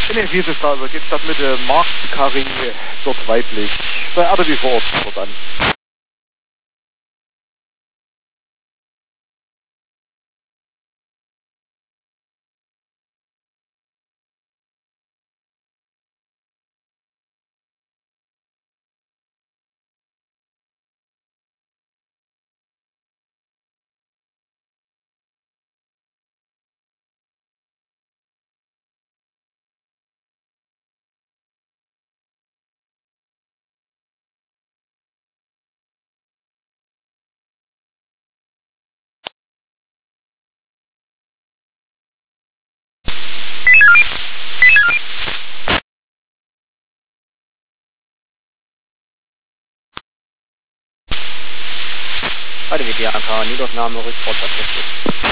In den Wiesenstraße geht Stadtmitte, Markt, Kari, dort weiblich. Bei RTW vor Ort dort an. Bei der WDAK, Niedernahme, Rückfahrt tatsächlich.